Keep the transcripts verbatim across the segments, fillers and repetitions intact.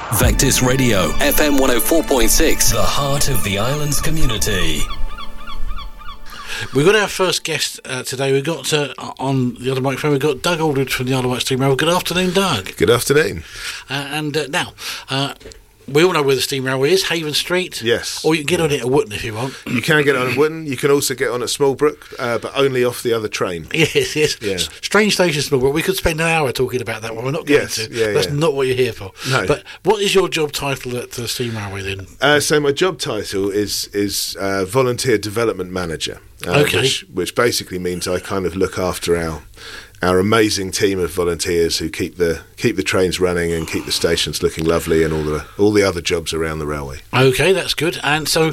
Vectis Radio, F M one oh four point six, the heart of the island's community. We've got our first guest uh, today. We've got uh, on the other microphone, we've got Doug Aldridge from the Isle of Wight Steam Railway. Good afternoon, Doug. Good afternoon. Uh, and uh, now, uh, we all know where the Steam Railway is, Haven Street. Yes. Or you can get on it at Wootton if you want. You can get on at Wootton. You can also get on at Smallbrook, uh, but only off the other train. Yes, yes. Yeah. S- Strange station, Smallbrook. We could spend an hour talking about that one. We're not going Yes, to. yeah, That's yeah. not what you're here for. No. But what is your job title at the Steam Railway then? Uh, so my job title is is uh, Volunteer Development Manager, uh, Okay. which, which basically means I kind of look after our our amazing team of volunteers who keep the keep the trains running and keep the stations looking lovely and all the all the other jobs around the railway. Okay, that's good. And so,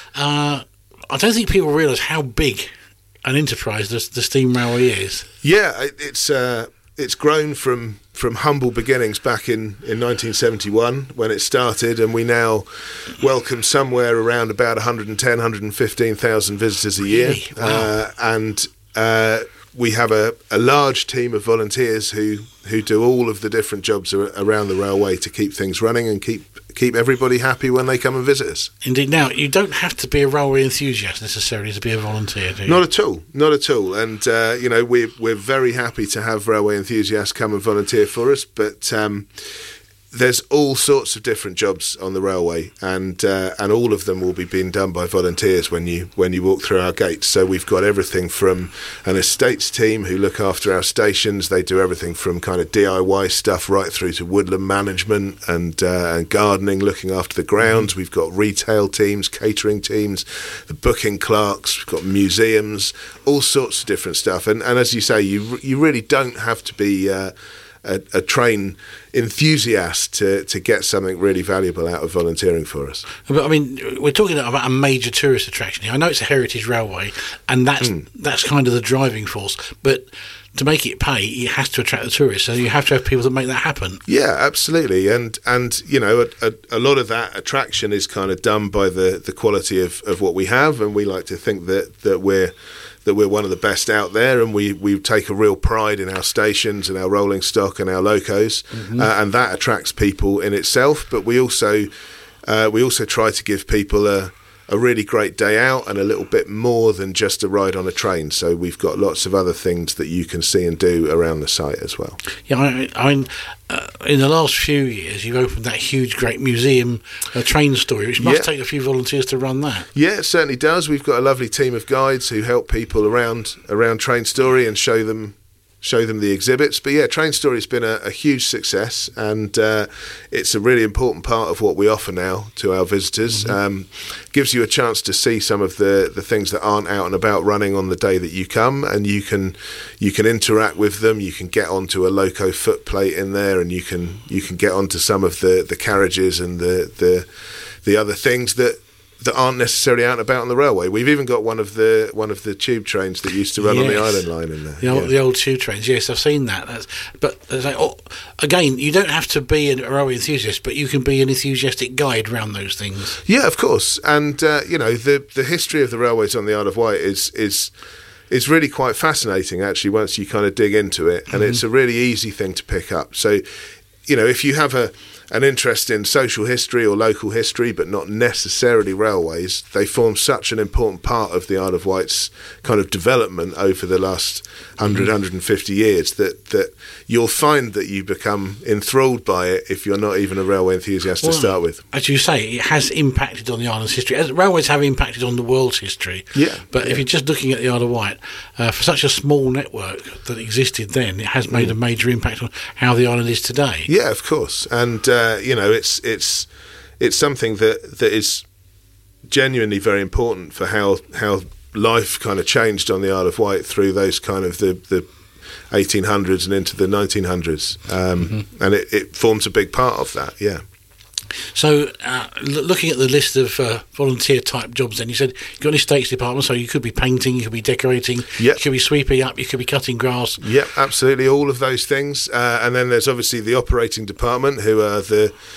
uh, I don't think people realise how big an enterprise the, the Steam Railway is. Yeah, it, it's uh, it's grown from, from humble beginnings back in, in nineteen seventy-one when it started, and we now welcome somewhere around about one hundred ten, one hundred fifteen thousand visitors a year. Really? Wow. Uh, and uh, we have a, a large team of volunteers who, who do all of the different jobs ar- around the railway to keep things running and keep keep everybody happy when they come and visit us. Indeed. Now, you don't have to be a railway enthusiast necessarily to be a volunteer, do you? Not at all, not at all. And, uh, you know, we're, we're very happy to have railway enthusiasts come and volunteer for us, but um, there's all sorts of different jobs on the railway, and uh, and all of them will be being done by volunteers when you when you walk through our gates. So we've got everything from an estates team who look after our stations. They do everything from kind of D I Y stuff right through to woodland management and uh, and gardening, looking after the grounds. We've got retail teams, catering teams, the booking clerks. We've got museums, all sorts of different stuff. And and as you say, you you really don't have to be Uh, A, a train enthusiast to, to get something really valuable out of volunteering for us. But I mean, we're talking about a major tourist attraction here. I know it's a heritage railway, and that's Mm. that's kind of the driving force. But to make it pay, it has to attract the tourists. So you have to have people that make that happen. Yeah, absolutely. And, and you know, a, a, a lot of that attraction is kind of done by the, the quality of, of what we have, and we like to think that, that we're that we're one of the best out there, and we, we take a real pride in our stations and our rolling stock and our locos, mm-hmm. uh, and that attracts people in itself. But we also uh, we also try to give people a, a really great day out and a little bit more than just a ride on a train. So we've got lots of other things that you can see and do around the site as well. Yeah, I, I mean, uh, in the last few years, you've opened that huge, great museum, uh, train story, which must Yeah. take a few volunteers to run that. Yeah, it certainly does. We've got a lovely team of guides who help people around around Train Story and show them show them the exhibits. But yeah, Train Story's been a, a huge success, and uh, it's a really important part of what we offer now to our visitors. Mm-hmm. Um, gives you a chance to see some of the, the things that aren't out and about running on the day that you come, and you can you can interact with them. You can get onto a loco footplate in there, and you can you can get onto some of the, the carriages and the, the the other things that that aren't necessarily out and about on the railway. We've even got one of the one of the tube trains that used to run Yes. on the Island Line in there. The old, Yeah. the old tube trains, yes, I've seen that. That's, but as I, oh, again, you don't have to be a railway enthusiast, but you can be an enthusiastic guide around those things. Yeah, of course. And uh, you know, the the history of the railways on the Isle of Wight is is is really quite fascinating. Actually, once you kind of dig into it, and mm-hmm. it's a really easy thing to pick up. So, you know, if you have a an interest in social history or local history, but not necessarily railways, they form such an important part of the Isle of Wight's kind of development over the last one hundred, one hundred fifty years that, that you'll find that you become enthralled by it if you're not even a railway enthusiast Well, to start with. As you say, it has impacted on the island's history. As railways have impacted on the world's history. Yeah. But yeah. if you're just looking at the Isle of Wight, uh, for such a small network that existed then, it has made mm. a major impact on how the island is today. Yeah, of course. And, uh, you know, it's it's it's something that, that is genuinely very important for how how life kind of changed on the Isle of Wight through those kind of the, the eighteen hundreds and into the nineteen hundreds. Um, mm-hmm. And it, it forms a big part of that, yeah. So, uh, l- looking at the list of uh, volunteer-type jobs, then you said you've got an estates department, so you could be painting, you could be decorating, Yep. you could be sweeping up, you could be cutting grass. Yep, absolutely, all of those things. Uh, and then there's obviously the operating department, who are the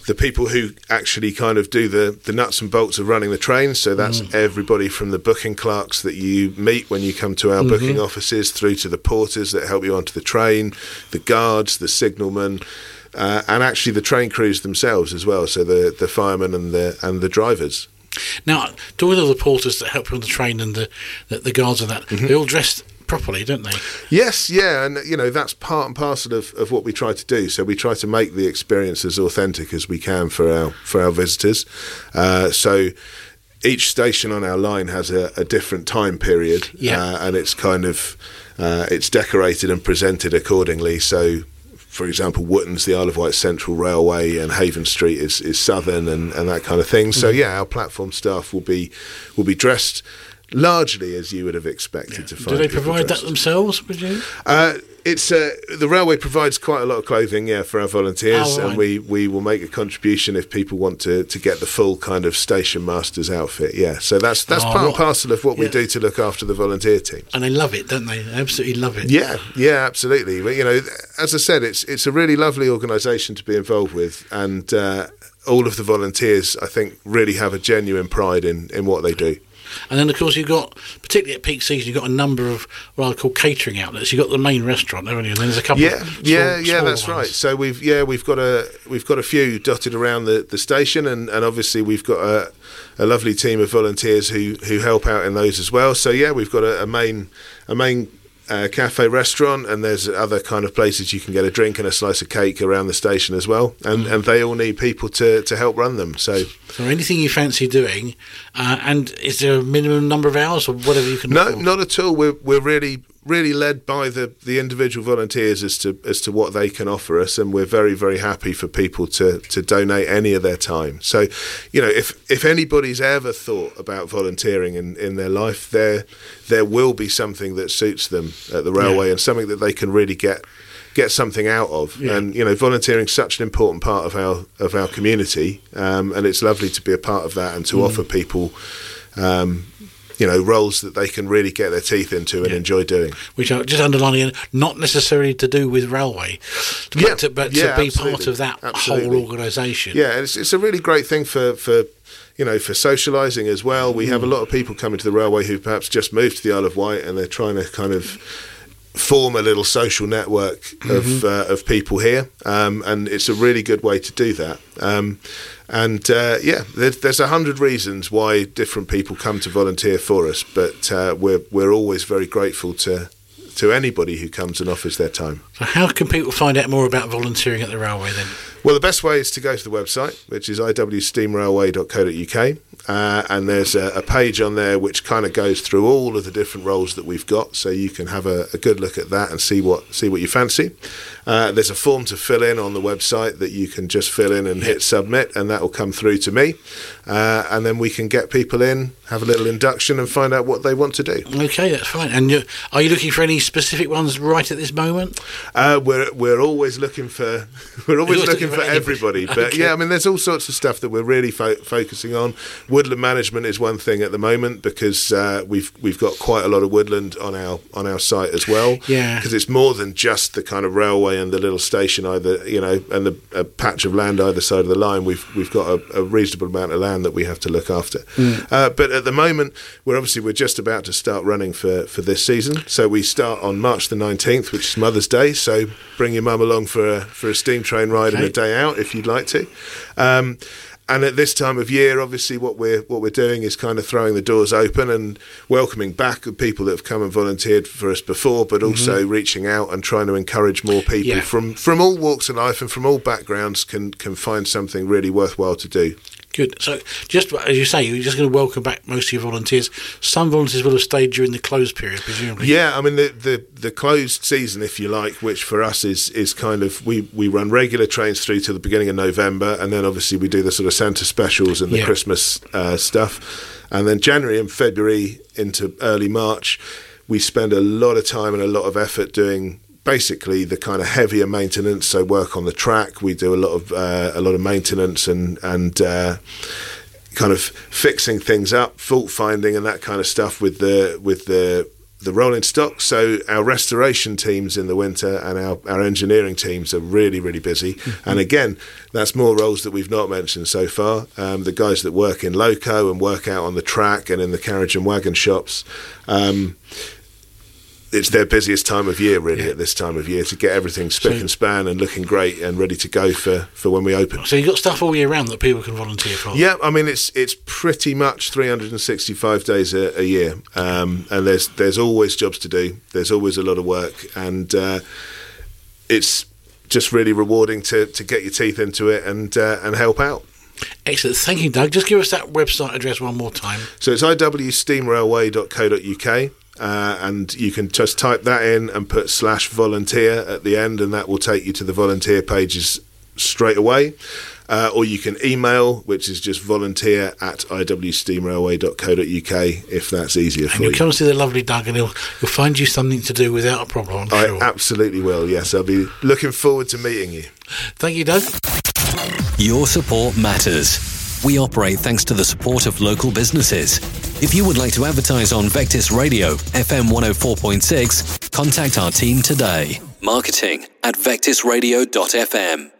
the people who actually kind of do the, the nuts and bolts of running the train. So that's mm. everybody from the booking clerks that you meet when you come to our mm-hmm. booking offices, through to the porters that help you onto the train, the guards, the signalmen, uh, and actually the train crews themselves as well. So the, the firemen and the and the drivers. Now, do all of the porters that help you on the train and the, the, the guards and that, mm-hmm. they're all dressed properly, don't they? Yes, yeah, and you know that's part and parcel of, of what we try to do. So we try to make the experience as authentic as we can for our for our visitors. Uh, so each station on our line has a, a different time period, yeah. uh, and it's kind of uh, it's decorated and presented accordingly. So, for example, Wootton's the Isle of Wight Central Railway, and Haven Street is, is Southern, and, and that kind of thing. So mm-hmm. yeah, our platform staff will be will be dressed largely as you would have expected yeah. to find. Do they provide dressed. that themselves, would you? Uh, it's uh, the railway provides quite a lot of clothing, yeah, for our volunteers, oh, right. and we, we will make a contribution if people want to, to get the full kind of station master's outfit. Yeah, so that's that's oh, part and parcel of what yeah. we do to look after the volunteer teams. And they love it, don't they? They absolutely love it. Yeah, yeah, absolutely. But, you know, as I said, it's it's a really lovely organisation to be involved with, and uh, all of the volunteers, I think, really have a genuine pride in, in what they do. And then, of course, you've got, particularly at peak season, you've got a number of what I call catering outlets. You've got the main restaurant, haven't you? And then there's a couple yeah, of small, yeah, yeah, that's ones. right. So we've yeah we've got a we've got a few dotted around the, the station, and, and obviously we've got a, a lovely team of volunteers who, who help out in those as well. So yeah, we've got a, a main a main uh, cafe restaurant, and there's other kind of places you can get a drink and a slice of cake around the station as well, and, mm. and they all need people to, to help run them. So, so anything you fancy doing, uh, and is there a minimum number of hours or whatever you can? No, afford? Not at all. We're we're really really led by the, the individual volunteers as to as to what they can offer us, and we're very very happy for people to, to donate any of their time. So, you know, if if anybody's ever thought about volunteering in, in their life, there there will be something that suits them at the railway, yeah. and something that they can really get get something out of. Yeah. And you know, volunteering is such an important part of our of our community, um, and it's lovely to be a part of that and to mm. offer people um, you know, roles that they can really get their teeth into and yeah. enjoy doing. Which are just underlining, not necessarily to do with railway, but yeah. to, but yeah, to be absolutely. part of that absolutely. whole organisation. Yeah, it's, it's a really great thing for, for you know, for socialising as well. We mm. have a lot of people coming to the railway who perhaps just moved to the Isle of Wight, and they're trying to kind of form a little social network of mm-hmm. uh, of people here, um, and it's a really good way to do that. Um, and uh, yeah, there's, there's a hundred reasons why different people come to volunteer for us, but uh, we're we're always very grateful to to anybody who comes and offers their time. So how can people find out more about volunteering at the railway then? Well, the best way is to go to the website, which is i w steam railway dot co dot u k, uh, and there's a, a page on there which kind of goes through all of the different roles that we've got, so you can have a, a good look at that and see what see what you fancy. Uh, there's a form to fill in on the website that you can just fill in and hit submit, and that will come through to me, uh, and then we can get people in, have a little induction, and find out what they want to do. Okay, that's fine. And you, are you looking for any specific ones right at this moment? Uh, we're we're always looking for we're always You're looking for everybody, but okay. yeah, I mean, there's all sorts of stuff that we're really fo- focusing on. Woodland management is one thing at the moment, because uh, we've we've got quite a lot of woodland on our on our site as well. Yeah, because it's more than just the kind of railway and the little station either, you know, and the a patch of land either side of the line. We've we've got a, a reasonable amount of land that we have to look after. Mm. Uh, but at the moment, we're obviously we're just about to start running for, for this season. So we start on March the nineteenth, which is Mother's Day. So bring your mum along for a for a steam train ride okay. and a day out if you'd like to. Um, And at this time of year, obviously, what we're what we're doing is kind of throwing the doors open and welcoming back the people that have come and volunteered for us before, but also mm-hmm. reaching out and trying to encourage more people yeah. from, from all walks of life and from all backgrounds can can find something really worthwhile to do. Good. So, just as you say, you're just going to welcome back most of your volunteers. Some volunteers will have stayed during the closed period, presumably. Yeah, I mean, the, the, the closed season, if you like, which for us is is kind of, we, we run regular trains through to the beginning of November, and then obviously we do the sort of Santa specials and the yeah. Christmas uh, stuff. And then January and February into early March, we spend a lot of time and a lot of effort doing basically the kind of heavier maintenance, so work on the track. We do a lot of uh, a lot of maintenance and and uh, kind of fixing things up, fault finding, and that kind of stuff with the with the the rolling stock. So our restoration teams in the winter and our, our engineering teams are really, really busy. Mm-hmm. And again, that's more roles that we've not mentioned so far. Um, the guys that work in loco and work out on the track and in the carriage and wagon shops. Um, it's their busiest time of year, really, yeah. at this time of year, to get everything spick so, and span and looking great and ready to go for, for when we open. So you've got stuff all year round that people can volunteer for? Yeah, I mean, it's it's pretty much three hundred sixty-five days a, a year. Um, and there's there's always jobs to do. There's always a lot of work. And uh, it's just really rewarding to, to get your teeth into it and uh, and help out. Excellent. Thank you, Doug. Just give us that website address one more time. So it's i w steam railway dot co dot u k. Uh, and you can just type that in and put slash volunteer at the end, and that will take you to the volunteer pages straight away. Uh, or you can email, which is just volunteer at i w steam railway dot co dot u k, if that's easier and for you. And you'll come and see the lovely Doug, and he'll, he'll find you something to do without a problem, I'm I sure. absolutely will, yes. I'll be looking forward to meeting you. Thank you, Doug. Your support matters. We operate thanks to the support of local businesses. If you would like to advertise on Vectis Radio, F M one oh four point six, contact our team today. Marketing at vectis radio dot f m.